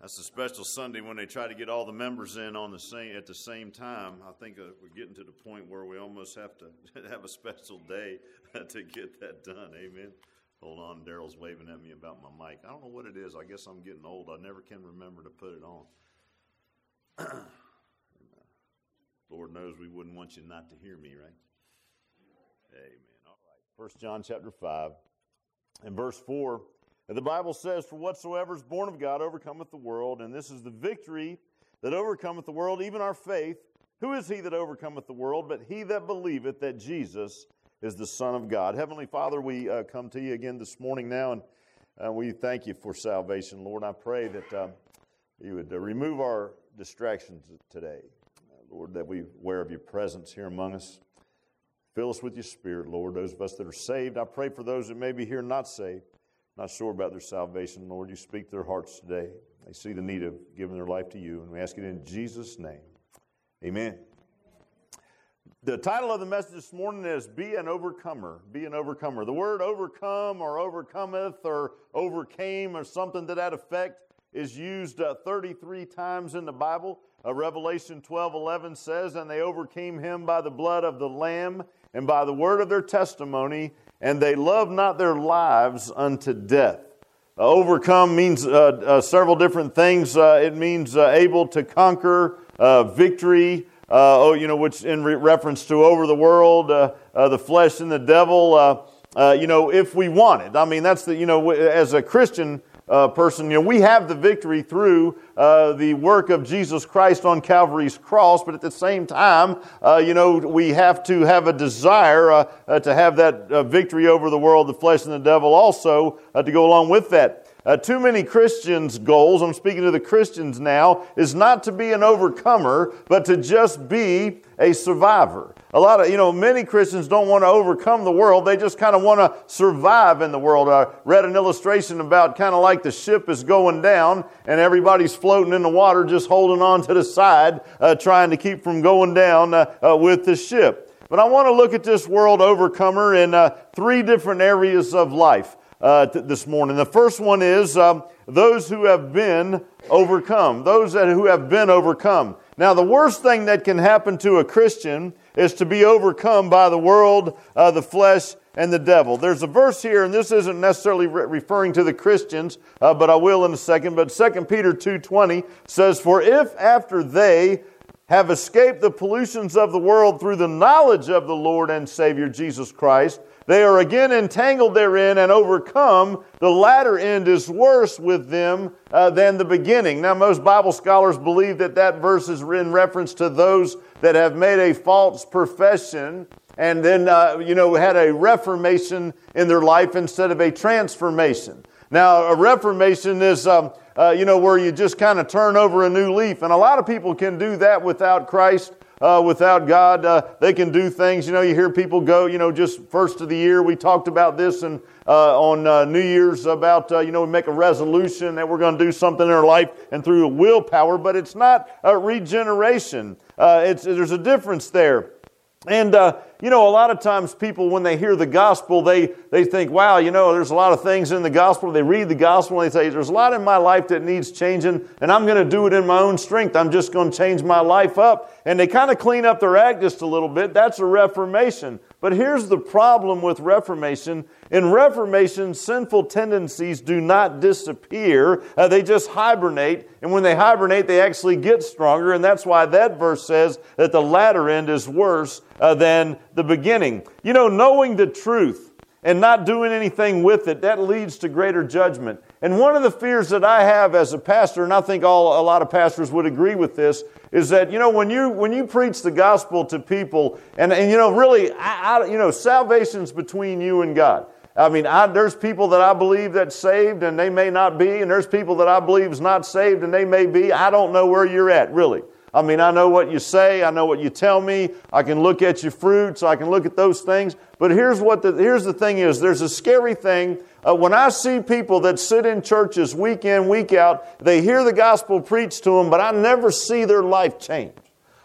That's a special Sunday when they try to get all the members in on at the same time. I think we're getting to the point where we almost have to have a special day to get that done. Amen. Hold on, Daryl's waving at me about my mic. I don't know what it is. I guess I'm getting old. I never can remember to put it on. Lord knows we wouldn't want you not to hear me, right? Amen. All right. 1 John chapter 5 and verse 4. The Bible says, "For whatsoever is born of God overcometh the world, and this is the victory that overcometh the world, even our faith. Who is he that overcometh the world? But he that believeth that Jesus is the Son of God." Heavenly Father, we come to you again this morning now, and we thank you for salvation, Lord. I pray that you would remove our distractions today, Lord, that we aware of your presence here among us. Fill us with your Spirit, Lord. Those of us that are saved, I pray for those that may be here not saved, not sure about their salvation, Lord. You speak to their hearts today. They see the need of giving their life to you, and we ask it in Jesus' name. Amen. The title of the message this morning is Be an Overcomer. Be an Overcomer. The word overcome or overcometh or overcame or something to that effect is used 33 times in the Bible. Revelation 12:11 says, "And they overcame him by the blood of the Lamb and by the word of their testimony, and they loved not their lives unto death." Overcome means several different things. It means able to conquer, victory, which in reference to over the world, the flesh and the devil, if we want it. I mean, that's as a Christian person, we have the victory through the work of Jesus Christ on Calvary's cross, but at the same time, we have to have a desire to have that victory over the world, the flesh, and the devil also to go along with that. Too many Christians' goals, I'm speaking to the Christians now, is not to be an overcomer, but to just be a survivor. Many Christians don't want to overcome the world. They just kind of want to survive in the world. I read an illustration about kind of like the ship is going down and everybody's floating in the water, just holding on to the side, trying to keep from going down with the ship. But I want to look at this world overcomer in 3 different areas of life this morning. The first one is those who have been overcome. Those who have been overcome. Now, the worst thing that can happen to a Christian is to be overcome by the world, the flesh, and the devil. There's a verse here, and this isn't necessarily referring to the Christians, but I will in a second. But 2 Peter 2:20 says, "For if after they have escaped the pollutions of the world through the knowledge of the Lord and Savior Jesus Christ, they are again entangled therein and overcome, the latter end is worse with them than the beginning." Now, most Bible scholars believe that verse is in reference to those that have made a false profession and then, had a reformation in their life instead of a transformation. Now, a reformation is, where you just kind of turn over a new leaf. And a lot of people can do that without Christ. Without God, they can do things. You hear people go, just first of the year. We talked about this and on New Year's about, we make a resolution that we're going to do something in our life and through willpower, but it's not a regeneration. There's a difference there. And, a lot of times people, when they hear the gospel, they think, wow, there's a lot of things in the gospel. They read the gospel and they say, there's a lot in my life that needs changing, and I'm going to do it in my own strength. I'm just going to change my life up. And they kind of clean up their act just a little bit. That's a reformation. But here's the problem with reformation. In reformation, sinful tendencies do not disappear. They just hibernate. And when they hibernate, they actually get stronger. And that's why that verse says that the latter end is worse than the beginning. Knowing the truth and not doing anything with it, that leads to greater judgment. And one of the fears that I have as a pastor, and I think a lot of pastors would agree with this, is that, when you preach the gospel to people, and really, salvation's between you and God. I mean, there's people that I believe that's saved and they may not be, and there's people that I believe is not saved and they may be. I don't know where you're at, really. I mean, I know what you say, I know what you tell me, I can look at your fruits, I can look at those things. But here's the thing is, there's a scary thing. When I see people that sit in churches week in, week out, they hear the gospel preached to them, but I never see their life change.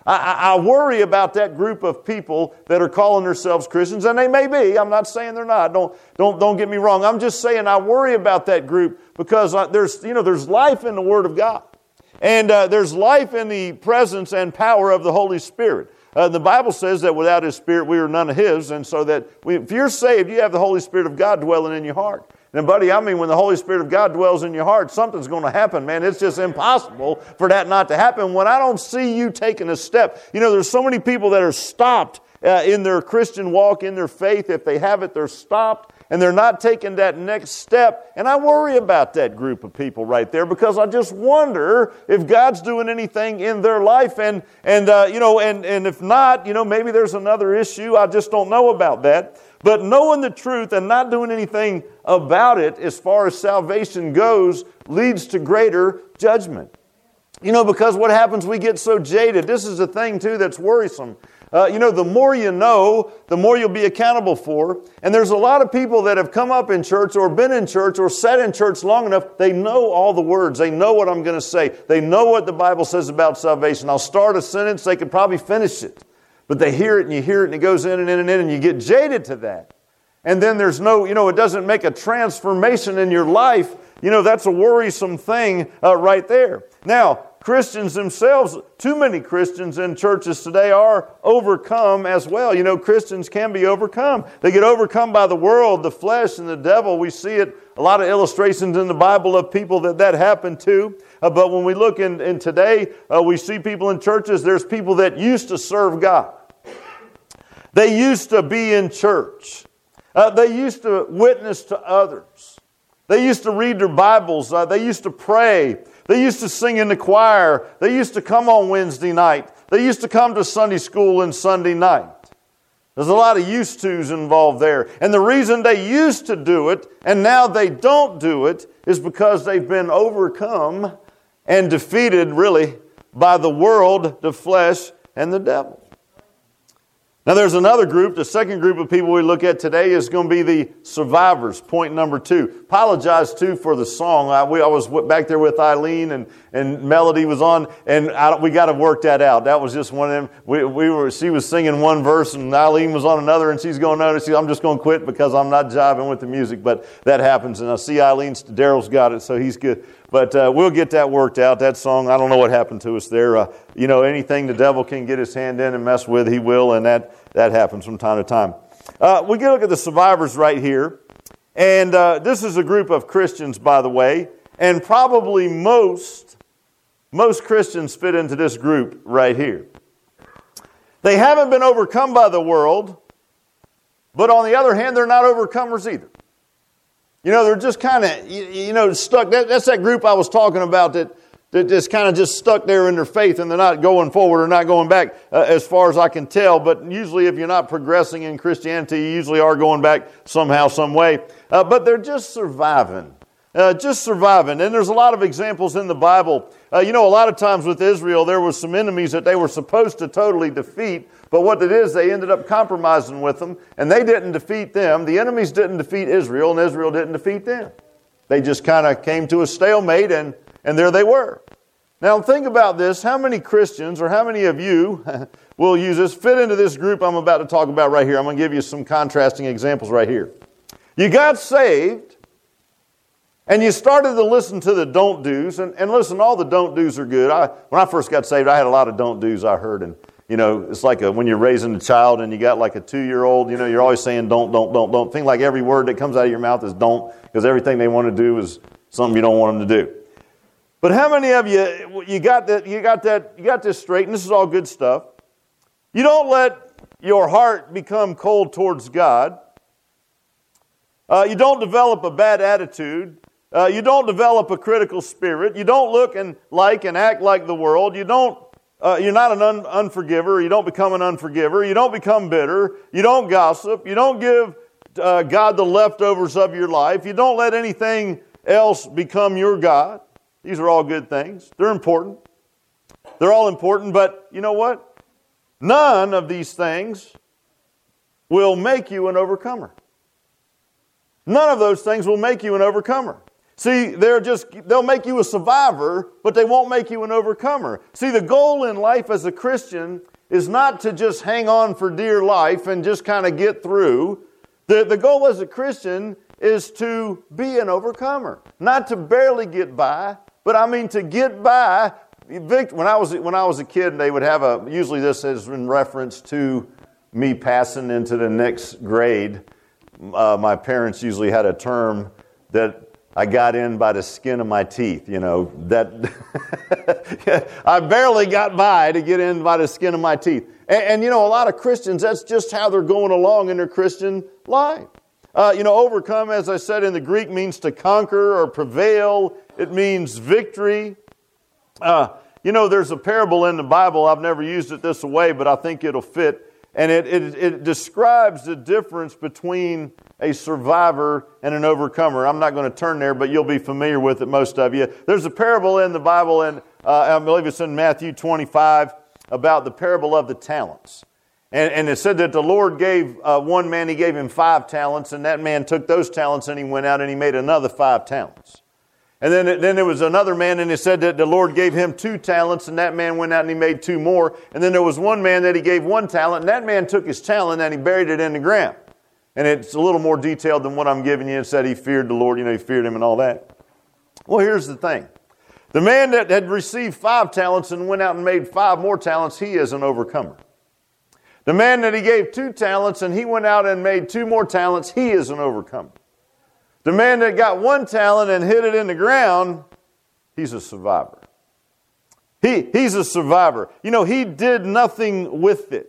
I worry about that group of people that are calling themselves Christians, and they may be. I'm not saying they're not. Don't get me wrong. I'm just saying I worry about that group because there's life in the Word of God, and there's life in the presence and power of the Holy Spirit. The Bible says that without His Spirit we are none of His, and so that if you're saved, you have the Holy Spirit of God dwelling in your heart. And buddy, when the Holy Spirit of God dwells in your heart, something's going to happen, man. It's just impossible for that not to happen. When I don't see you taking a step, there's so many people that are stopped in their Christian walk, in their faith. If they have it, they're stopped, and they're not taking that next step. And I worry about that group of people right there because I just wonder if God's doing anything in their life. And if not, maybe there's another issue. I just don't know about that. But knowing the truth and not doing anything about it as far as salvation goes leads to greater judgment. Because what happens, we get so jaded. This is a thing, too, that's worrisome. The more you know, the more you'll be accountable for. And there's a lot of people that have come up in church or been in church or sat in church long enough, they know all the words. They know what I'm going to say. They know what the Bible says about salvation. I'll start a sentence, they could probably finish it. But they hear it and you hear it and it goes in and in and in and you get jaded to that. And then there's it doesn't make a transformation in your life. That's a worrisome thing right there. Now, Christians themselves, too many Christians in churches today are overcome as well. Christians can be overcome. They get overcome by the world, the flesh, and the devil. We see it, a lot of illustrations in the Bible of people that happened to. But when we look in today, we see people in churches, there's people that used to serve God. They used to be in church. They used to witness to others. They used to read their Bibles. They used to pray. They used to sing in the choir. They used to come on Wednesday night. They used to come to Sunday school on Sunday night. There's a lot of used to's involved there. And the reason they used to do it and now they don't do it is because they've been overcome and defeated, really, by the world, the flesh, and the devil. Now, there's another group. The second group of people we look at today is going to be the survivors. Point number 2. Apologize, too, for the song. I was back there with Eileen, and Melody was on, and we got to work that out. That was just one of them. She was singing one verse, and Eileen was on another, and she's going, no, I'm just going to quit because I'm not jiving with the music. But that happens, and I see Daryl's got it, so he's good. But we'll get that worked out. That song, I don't know what happened to us there. Anything the devil can get his hand in and mess with, he will, and that happens from time to time. We can look at the survivors right here. And this is a group of Christians, by the way, and probably most Christians fit into this group right here. They haven't been overcome by the world, but on the other hand, they're not overcomers either. They're just kind of, stuck. That's that group I was talking about that just kind of just stuck there in their faith and they're not going forward or not going back as far as I can tell. But usually if you're not progressing in Christianity, you usually are going back somehow, some way. But they're just surviving. And there's a lot of examples in the Bible. A lot of times with Israel, there were some enemies that they were supposed to totally defeat. But what it is, they ended up compromising with them, and they didn't defeat them. The enemies didn't defeat Israel, and Israel didn't defeat them. They just kind of came to a stalemate, and there they were. Now, think about this. How many Christians, or how many of you will use this, fit into this group I'm about to talk about right here? I'm going to give you some contrasting examples right here. You got saved, and you started to listen to the don't do's, and listen, all the don't do's are good. When I first got saved, I had a lot of don't do's I heard, and it's like when you're raising a child and you got like a 2-year-old, you're always saying don't. Think like every word that comes out of your mouth is don't, because everything they want to do is something you don't want them to do. But how many of you got this straight, and this is all good stuff. You don't let your heart become cold towards God. You don't develop a bad attitude. You don't develop a critical spirit. You don't look and act like the world. You're not an unforgiver. You don't become an unforgiver. You don't become bitter. You don't gossip. You don't give God the leftovers of your life. You don't let anything else become your God. These are all good things. They're important. They're all important, but you know what? None of these things will make you an overcomer. None of those things will make you an overcomer. See, they'll make you a survivor, but they won't make you an overcomer. See, the goal in life as a Christian is not to just hang on for dear life and just kind of get through. The goal as a Christian is to be an overcomer, not to barely get by, but I mean to get by. When I was a kid, they would have usually this is in reference to me passing into the next grade. My parents usually had a term that I got in by the skin of my teeth, that I barely got by to get in by the skin of my teeth. And a lot of Christians, that's just how they're going along in their Christian life. Overcome, as I said in the Greek, means to conquer or prevail. It means victory. There's a parable in the Bible. I've never used it this way, but I think it'll fit. And it describes the difference between a survivor and an overcomer. I'm not going to turn there, but you'll be familiar with it, most of you. There's a parable in the Bible, and I believe it's in Matthew 25, about the parable of the talents. And it said that the Lord gave one man, he gave him 5 talents, and that man took those talents and he went out and he made another 5 talents. And then there was another man, and it said that the Lord gave him 2 talents, and that man went out and he made 2 more. And then there was one man that he gave 1 talent, and that man took his talent and he buried it in the ground. And it's a little more detailed than what I'm giving you. It said he feared the Lord, he feared him and all that. Well, here's the thing. The man that had received 5 talents and went out and made 5 more talents, he is an overcomer. The man that he gave 2 talents and he went out and made 2 more talents, he is an overcomer. The man that got 1 talent and hid it in the ground, he's a survivor. He's a survivor. He did nothing with it.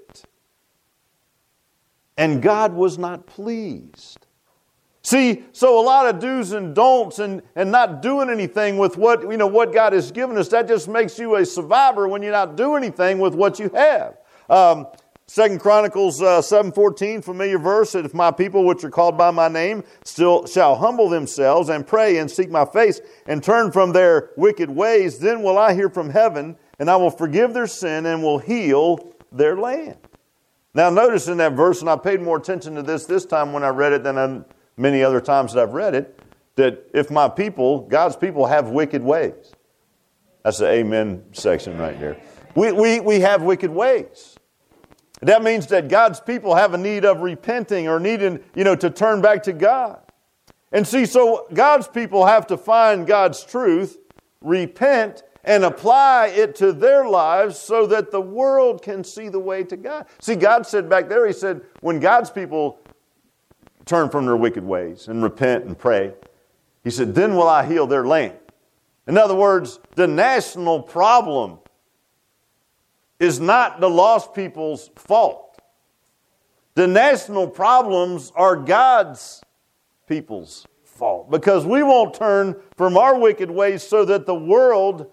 And God was not pleased. See, so a lot of do's and don'ts and not doing anything with what God has given us, that just makes you a survivor when you're not doing anything with what you have. 2 Chronicles 7:14, familiar verse, that if my people which are called by my name still shall humble themselves and pray and seek my face and turn from their wicked ways, then will I hear from heaven and I will forgive their sin and will heal their land. Now notice in that verse, and I paid more attention to this time when I read it than many other times that I've read it, that if my people, God's people, have wicked ways. That's the amen section right there. We have wicked ways. That means that God's people have a need of repenting or needing, to turn back to God. And see, so God's people have to find God's truth, repent, and apply it to their lives so that the world can see the way to God. See, God said back there, he said, when God's people turn from their wicked ways and repent and pray, he said, then will I heal their land. In other words, the national problem is not the lost people's fault. The national problems are God's people's fault because we won't turn from our wicked ways so that the world,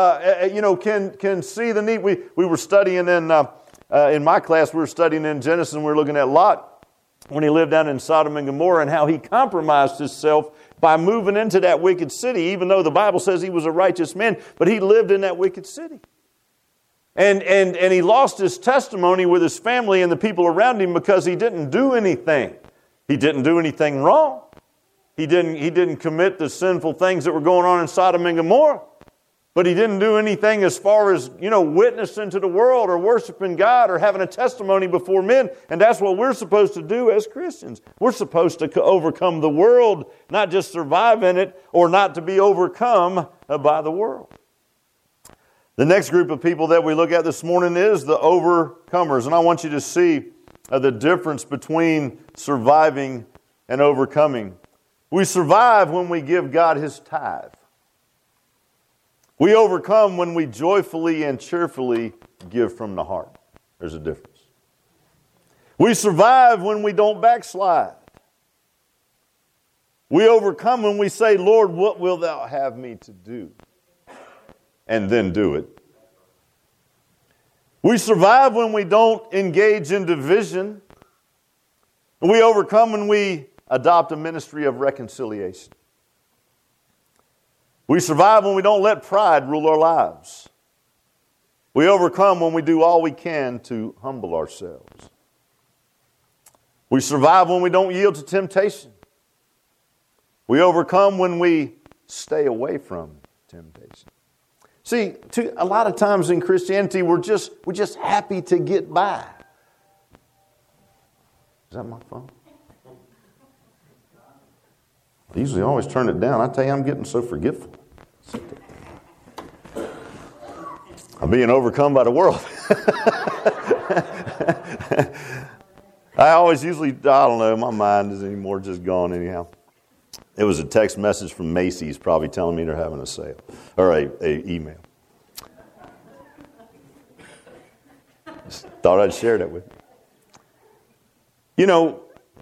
can see the need. We were studying in my class. We were studying in Genesis, and we were looking at Lot when he lived down in Sodom and Gomorrah and how he compromised himself by moving into that wicked city, even though the Bible says he was a righteous man, but he lived in that wicked city. And he lost his testimony with his family and the people around him because he didn't do anything. He didn't do anything wrong. He didn't commit the sinful things that were going on in Sodom and Gomorrah. But he didn't do anything as far as, witnessing to the world or worshiping God or having a testimony before men. And that's what we're supposed to do as Christians. We're supposed to overcome the world, not just survive in it or not to be overcome by the world. The next group of people that we look at this morning is the overcomers. And I want you to see the difference between surviving and overcoming. We survive when we give God his tithe. We overcome when we joyfully and cheerfully give from the heart. There's a difference. We survive when we don't backslide. We overcome when we say, Lord, what wilt thou have me to do? And then do it. We survive when we don't engage in division. We overcome when we adopt a ministry of reconciliation. We survive when we don't let pride rule our lives. We overcome when we do all we can to humble ourselves. We survive when we don't yield to temptation. We overcome when we stay away from temptation. See, a lot of times in Christianity, we're just happy to get by. Is that my phone? I usually always turn it down. I tell you, I'm getting so forgetful. I'm being overcome by the world. I don't know, my mind is anymore just gone anyhow. It was a text message from Macy's probably telling me they're having a sale, or a email. Just thought I'd share that with you. You know,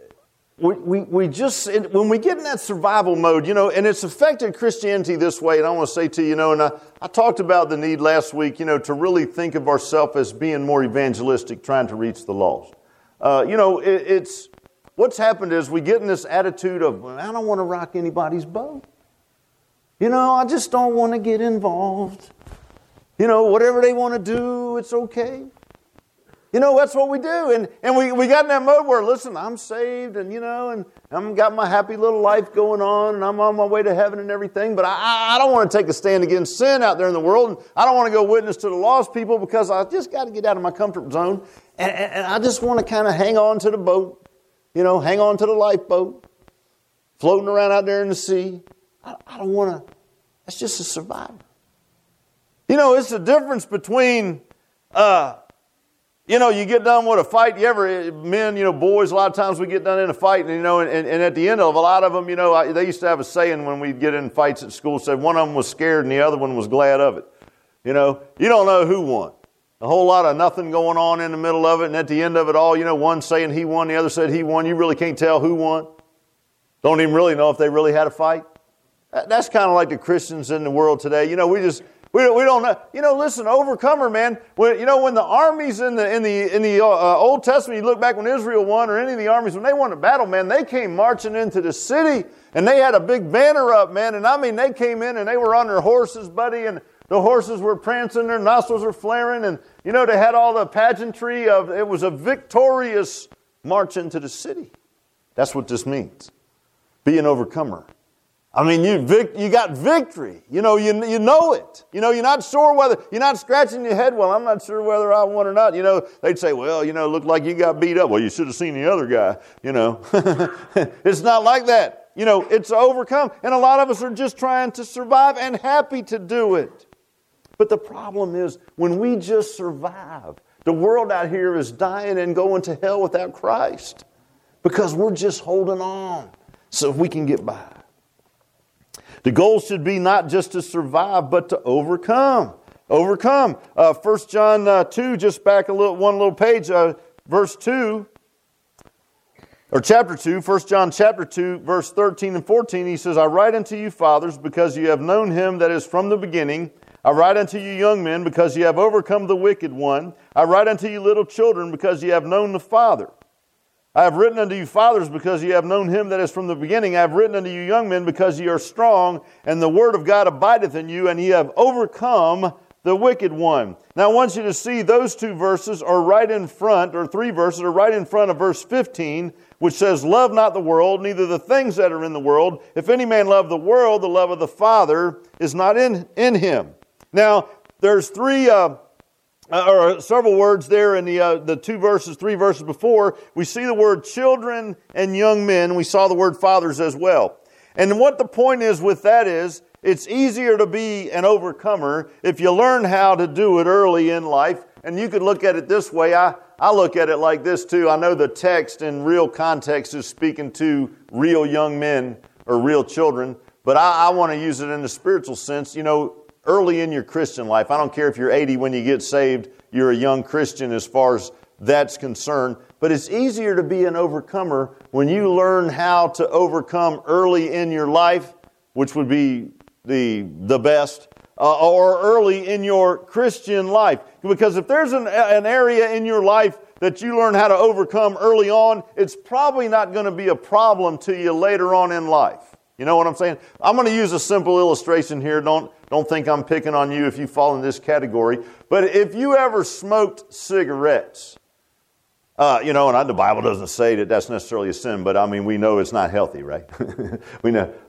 we just, when we get in that survival mode, you know, and it's affected Christianity this way, and I want to say to you, you know, and I talked about the need last week, you know, to really think of ourselves as being more evangelistic, trying to reach the lost. You know, it's what's happened is we get in this attitude of, well, I don't want to rock anybody's boat. You know, I just don't want to get involved. You know, whatever they want to do, it's okay. You know, that's what we do. And we got in that mode where, listen, I'm saved and, you know, and I've got my happy little life going on and I'm on my way to heaven and everything. But I don't want to take a stand against sin out there in the world. And I don't want to go witness to the lost people because I just got to get out of my comfort zone. And I just want to kind of hang on to the boat, you know, hang on to the lifeboat, floating around out there in the sea. I don't want to, that's just a survivor. You know, it's the difference between, you know, you get done with a fight. Men, you know, boys, a lot of times we get done in a fight, and, you know, and at the end of a lot of them, you know, they used to have a saying when we'd get in fights at school, said one of them was scared and the other one was glad of it. You know, you don't know who won. A whole lot of nothing going on in the middle of it, and at the end of it all, you know, one saying he won, the other said he won. You really can't tell who won. Don't even really know if they really had a fight. That's kind of like the Christians in the world today. You know, we don't know. You know, listen, overcomer, man. When the armies in the Old Testament, you look back when Israel won, or any of the armies, when they won a battle, man, they came marching into the city, and they had a big banner up, man. And I mean, they came in, and they were on their horses, buddy, and the horses were prancing, their nostrils were flaring, and, you know, they had all the pageantry of, it was a victorious march into the city. That's what this means. Be an overcomer. I mean, you got victory. You know, you know it. You know, you're not sure whether, you're not scratching your head, well, I'm not sure whether I won or not. You know, they'd say, well, you know, it looked like you got beat up. Well, you should have seen the other guy, you know. It's not like that. You know, it's overcome. And a lot of us are just trying to survive and happy to do it. But the problem is, when we just survive, the world out here is dying and going to hell without Christ because we're just holding on so we can get by. The goal should be not just to survive, but to overcome. Overcome. 1 John 2, just back one little page, verse 2, or chapter 2, 1 John chapter 2, verse 13 and 14, he says, I write unto you, fathers, because you have known him that is from the beginning. I write unto you, young men, because you have overcome the wicked one. I write unto you, little children, because you have known the Father. I have written unto you, fathers, because you have known him that is from the beginning. I have written unto you, young men, because ye are strong, and the word of God abideth in you, and ye have overcome the wicked one. Now, I want you to see those two verses are right in front, or three verses are right in front of verse 15, which says, love not the world, neither the things that are in the world. If any man love the world, the love of the Father is not in him. Now, there's several words there in the three verses before. We see the word children and young men. We saw the word fathers as well. And what the point is with that is, it's easier to be an overcomer if you learn how to do it early in life. And you could look at it this way. I look at it like this too. I know the text in real context is speaking to real young men or real children, but I want to use it in the spiritual sense. You know, early in your Christian life, I don't care if you're 80 when you get saved, you're a young Christian as far as that's concerned. But it's easier to be an overcomer when you learn how to overcome early in your life, which would be the best, or early in your Christian life. Because if there's an area in your life that you learn how to overcome early on, it's probably not going to be a problem to you later on in life. You know what I'm saying? I'm going to use a simple illustration here. Don't think I'm picking on you if you fall in this category. But if you ever smoked cigarettes, you know, and the Bible doesn't say that that's necessarily a sin, but I mean, we know it's not healthy, right? We know.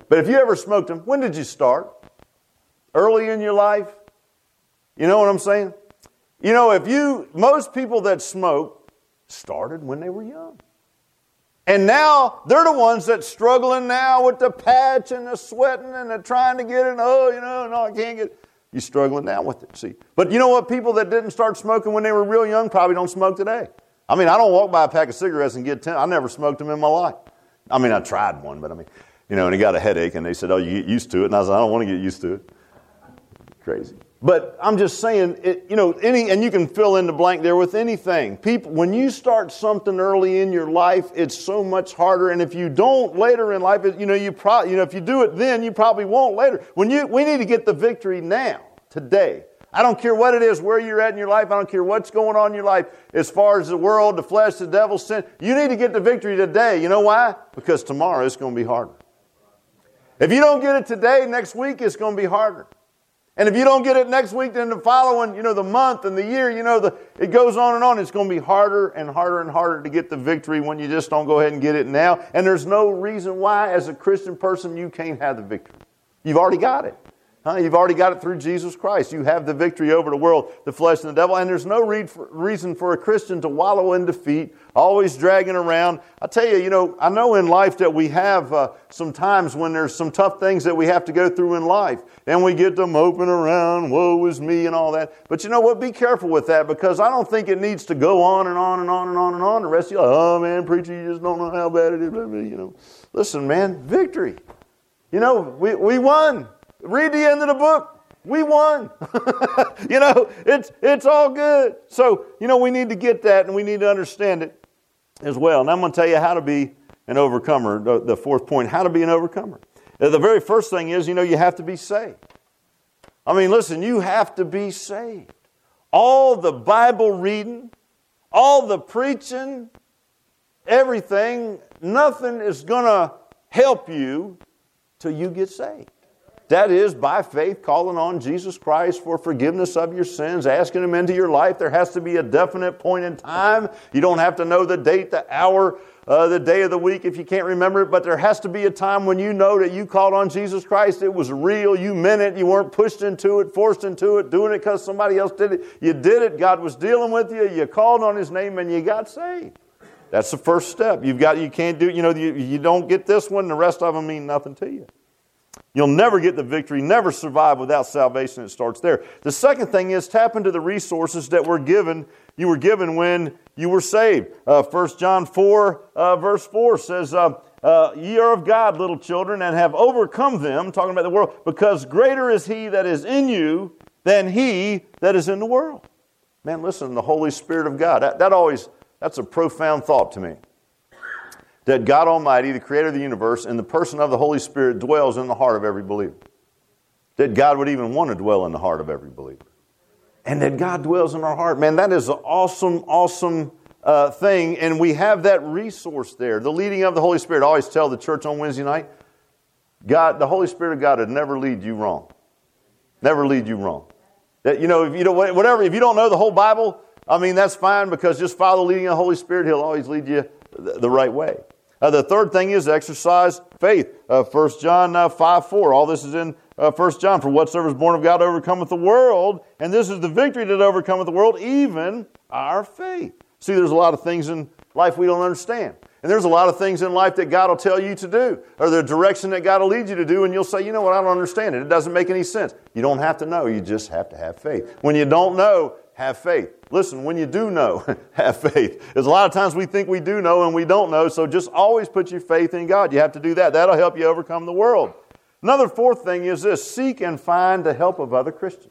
But if you ever smoked them, when did you start? Early in your life? You know what I'm saying? You know, most people that smoke started when they were young. And now they're the ones that's struggling now with the patch and the sweating and the trying to get it. Oh, no, I can't get it. You're struggling now with it, see. But you know what? People that didn't start smoking when they were real young probably don't smoke today. I mean, I don't walk by a pack of cigarettes and get 10. I never smoked them in my life. I mean, I tried one, but and he got a headache, and they said, oh, you get used to it. And I said, I don't want to get used to it. Crazy. But I'm just saying, and you can fill in the blank there with anything. People, when you start something early in your life, it's so much harder. And if you don't later in life, if you do it then, you probably won't later. We need to get the victory now, today. I don't care what it is, where you're at in your life. I don't care what's going on in your life as far as the world, the flesh, the devil, sin. You need to get the victory today. You know why? Because tomorrow it's going to be harder. If you don't get it today, next week it's going to be harder. And if you don't get it next week, then the following, the month and the year, it goes on and on. It's going to be harder and harder and harder to get the victory when you just don't go ahead and get it now. And there's no reason why, as a Christian person, you can't have the victory. You've already got it. You've already got it through Jesus Christ. You have the victory over the world, the flesh, and the devil. And there's no reason for a Christian to wallow in defeat, always dragging around. I tell you, I know in life that we have some times when there's some tough things that we have to go through in life. And we get to moping around, woe is me and all that. But you know what? Be careful with that, because I don't think it needs to go on and on and on and on and on. The rest of you are like, oh, man, preacher, you just don't know how bad it is. Listen, man, victory. We won. Read the end of the book. We won. It's all good. So, we need to get that, and we need to understand it as well. And I'm going to tell you how to be an overcomer. The fourth point, how to be an overcomer. The very first thing is, you have to be saved. I mean, listen, you have to be saved. All the Bible reading, all the preaching, everything, nothing is going to help you till you get saved. That is, by faith, calling on Jesus Christ for forgiveness of your sins, asking Him into your life. There has to be a definite point in time. You don't have to know the date, the hour, the day of the week if you can't remember it, but there has to be a time when you know that you called on Jesus Christ. It was real. You meant it. You weren't pushed into it, forced into it, doing it because somebody else did it. You did it. God was dealing with you. You called on His name, and you got saved. That's the first step. You can't do, you don't get this one. The rest of them mean nothing to you. You'll never get the victory, never survive without salvation. It starts there. The second thing is tap into the resources that you were given when you were saved. 1 John 4, verse 4 says, ye are of God, little children, and have overcome them, talking about the world, because greater is He that is in you than he that is in the world. Man, listen, the Holy Spirit of God. That's a profound thought to me. That God Almighty, the creator of the universe, and the person of the Holy Spirit dwells in the heart of every believer. That God would even want to dwell in the heart of every believer. And that God dwells in our heart. Man, that is an awesome, awesome thing. And we have that resource there. The leading of the Holy Spirit. I always tell the church on Wednesday night, God, the Holy Spirit of God would never lead you wrong. Never lead you wrong. That, if you don't know the whole Bible, that's fine, because just follow the leading of the Holy Spirit. He'll always lead you the right way. The third thing is exercise faith. 1 John 5:4. All this is in 1 John. For whatsoever is born of God overcometh the world, and this is the victory that overcometh the world, even our faith. See, there's a lot of things in life we don't understand. And there's a lot of things in life that God will tell you to do, or the direction that God will lead you to do, and you'll say, you know what, I don't understand it. It doesn't make any sense. You don't have to know. You just have to have faith. When you don't know, have faith. Listen, when you do know, have faith. There's a lot of times we think we do know and we don't know, so just always put your faith in God. You have to do that. That'll help you overcome the world. Another fourth thing is this: seek and find the help of other Christians.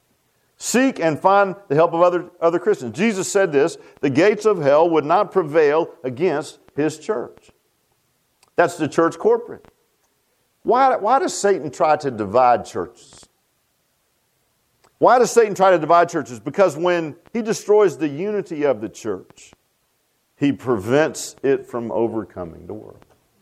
Seek and find the help of other Christians. Jesus said this: the gates of hell would not prevail against His church. That's the church corporate. Why does Satan try to divide churches? Why does Satan try to divide churches? Because when he destroys the unity of the church, he prevents it from overcoming the world.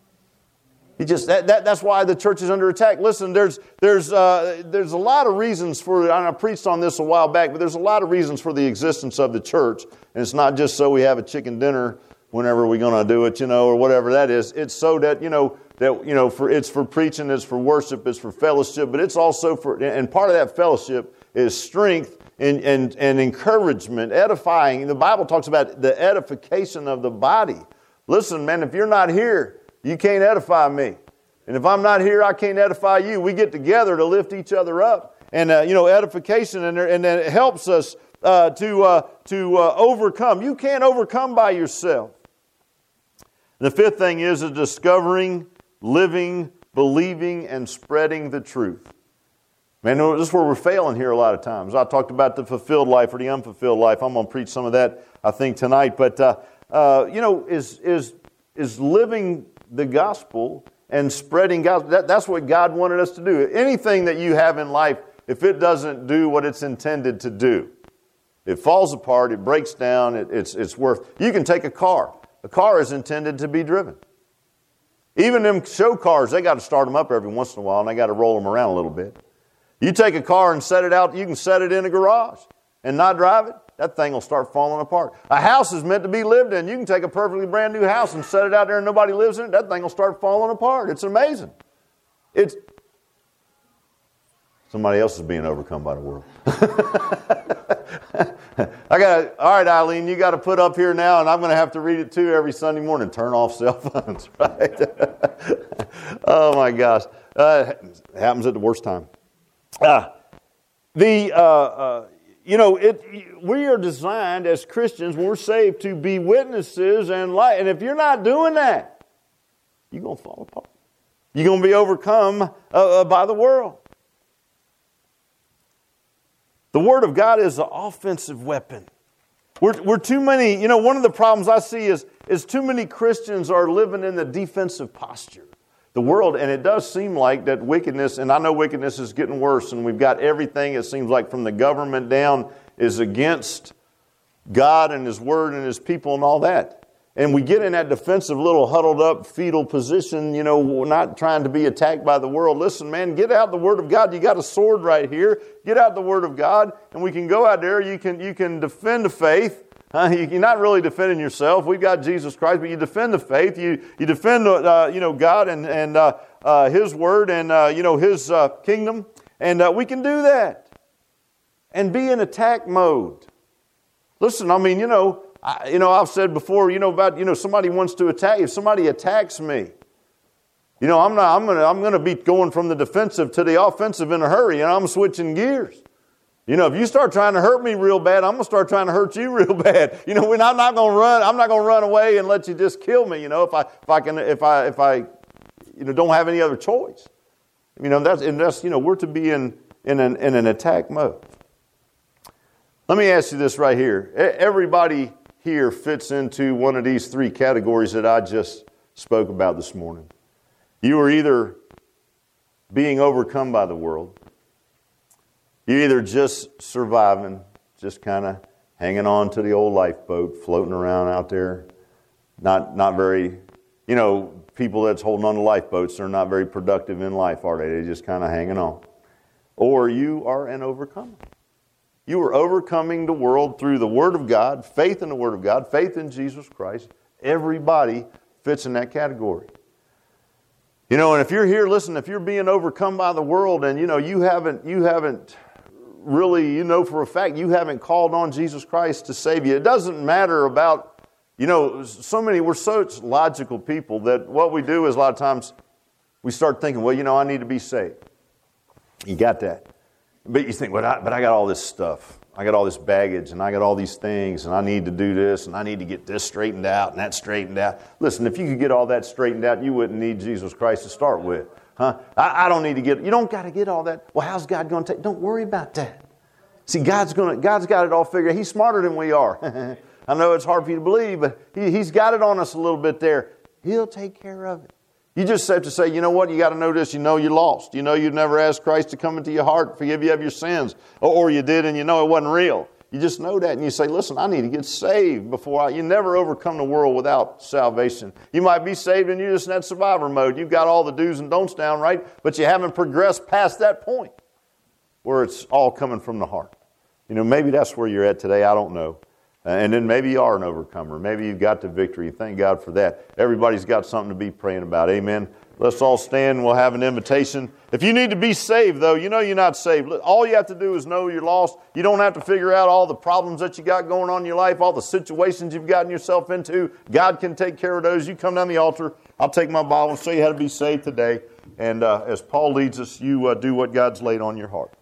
That's why the church is under attack. Listen, there's a lot of reasons for it. I preached on this a while back, but there's a lot of reasons for the existence of the church. And it's not just so we have a chicken dinner whenever we're going to do it, or whatever that is. It's so that, it's for preaching, it's for worship, it's for fellowship, but it's also and part of that fellowship is strength and encouragement, edifying. The Bible talks about the edification of the body. Listen, man, if you're not here, you can't edify me. And if I'm not here, I can't edify you. We get together to lift each other up. And, edification, and it helps us to overcome. You can't overcome by yourself. The fifth thing is discovering, living, believing, and spreading the truth. Man, this is where we're failing here a lot of times. I talked about the fulfilled life or the unfulfilled life. I'm going to preach some of that, I think, tonight. But, is living the gospel and spreading gospel. That's what God wanted us to do. Anything that you have in life, if it doesn't do what it's intended to do, it falls apart, it breaks down, it's worth. You can take a car. A car is intended to be driven. Even them show cars, they got to start them up every once in a while, and they got to roll them around a little bit. You take a car and set it out, you can set it in a garage and not drive it, that thing will start falling apart. A house is meant to be lived in. You can take a perfectly brand new house and set it out there and nobody lives in it, that thing will start falling apart. It's amazing. Somebody else is being overcome by the world. All right, Eileen, you got to put up here now, and I'm going to have to read it too every Sunday morning. Turn off cell phones, right? Oh, my gosh. It happens at the worst time. We are designed as Christians, when we're saved, to be witnesses and light. And if you're not doing that, you're going to fall apart. You're going to be overcome by the world. The Word of God is an offensive weapon. We're too many, one of the problems I see is too many Christians are living in the defensive posture. The world, and it does seem like that wickedness, and I know wickedness is getting worse, and we've got everything, it seems like, from the government down is against God and His Word and His people and all that. And we get in that defensive little huddled up fetal position, not trying to be attacked by the world. Listen, man, get out the Word of God. You got a sword right here. Get out the Word of God, and we can go out there. You can defend the faith. You're not really defending yourself. We've got Jesus Christ, but you defend the faith. You defend, God and His Word and, His kingdom. And we can do that and be in attack mode. Listen, I've said before, about, somebody wants to attack. If somebody attacks me, I'm going to be going from the defensive to the offensive in a hurry, and I'm switching gears. If you start trying to hurt me real bad, I'm going to start trying to hurt you real bad. I'm not going to run. I'm not going to run away and let you just kill me. If I don't have any other choice. That's we're to be in an attack mode. Let me ask you this right here. Everybody here fits into one of these three categories that I just spoke about this morning. You are either being overcome by the world. You're either just surviving, just kind of hanging on to the old lifeboat, floating around out there. Not very, people that's holding on to lifeboats are not very productive in life, are they? They're just kind of hanging on. Or you are an overcomer. You are overcoming the world through the Word of God, faith in the Word of God, faith in Jesus Christ. Everybody fits in that category. And if you're here, listen, if you're being overcome by the world and, you haven't really, for a fact, you haven't called on Jesus Christ to save you. It doesn't matter about, we're such logical people that what we do is a lot of times we start thinking, well, I need to be saved. You got that. But you think, but I got all this stuff. I got all this baggage, and I got all these things, and I need to do this, and I need to get this straightened out, and that straightened out. Listen, if you could get all that straightened out, you wouldn't need Jesus Christ to start with. I don't need to you don't got to get all that. Well, how's God going to take? Don't worry about that. See, God's got it all figured out. He's smarter than we are. I know it's hard for you to believe, but He's got it on us a little bit there. He'll take care of it. You just have to say, you know what, you got to know this. You're lost. You've never asked Christ to come into your heart, forgive you of your sins. Or you did and it wasn't real. You just know that and you say, listen, I need to get saved before you never overcome the world without salvation. You might be saved and you're just in that survivor mode. You've got all the do's and don'ts down, right? But you haven't progressed past that point where it's all coming from the heart. Maybe that's where you're at today. I don't know. And then maybe you are an overcomer. Maybe you've got the victory. Thank God for that. Everybody's got something to be praying about. Amen. Let's all stand. We'll have an invitation. If you need to be saved, though, you know you're not saved. All you have to do is know you're lost. You don't have to figure out all the problems that you got going on in your life, all the situations you've gotten yourself into. God can take care of those. You come down the altar. I'll take my Bible and show you how to be saved today. And as Paul leads us, you do what God's laid on your heart.